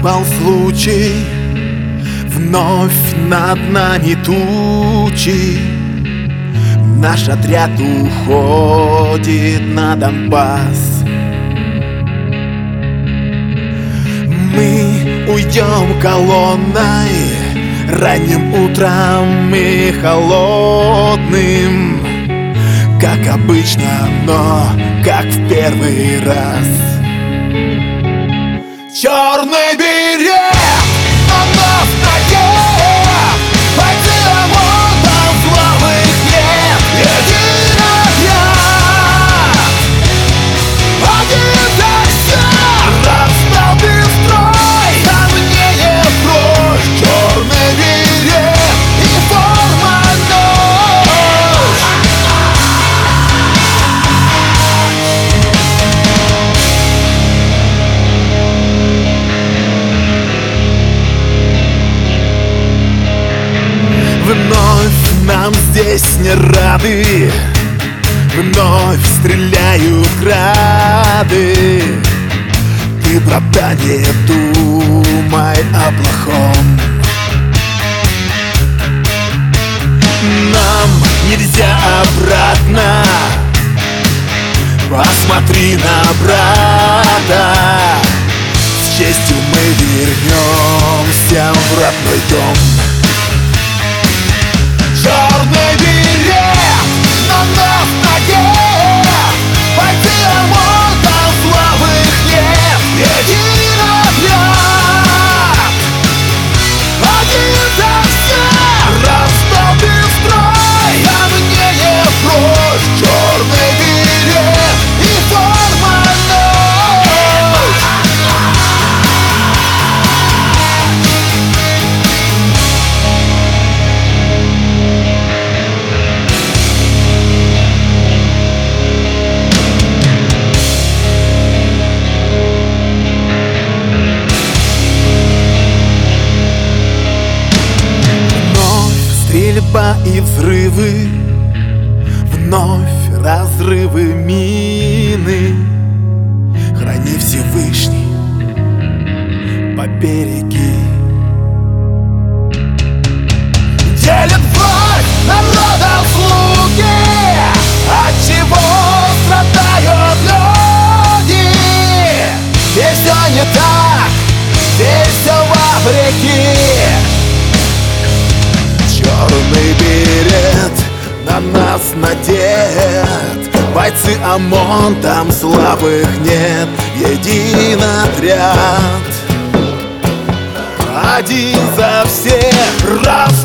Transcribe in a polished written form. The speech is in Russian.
Выпал случай, вновь над нами тучи. Наш отряд уходит на Донбасс. Мы уйдем колонной ранним утром и холодным, как обычно, но как в первый раз. Черный берет на нас надет, бойцы ОМОНа, слабых нет. Един отряд, один за всех, расставим строй, а мне не прочь. Черный берет и форма ночь. Вновь нам здесь не рады, вновь стреляют грады. Ты, братан, не думай о плохом. Нам нельзя обратно, посмотри на брата. С честью мы вернемся в родной дом. Черный берет на нас надет, бойцы ОМОНа, слабых нет. Един отряд, один за всех, расставим строй, а мне не прочь. Черный берет и форма ночь. Стрельба и взрывы, вновь разрывы мины. Храни Всевышний, побереги. Делят власть народа слуги, отчего страдают люди. Здесь все не так, здесь все вопреки. Черный берет на нас надет, бойцы ОМОН, там слабых нет. Един отряд, один за всех, раз.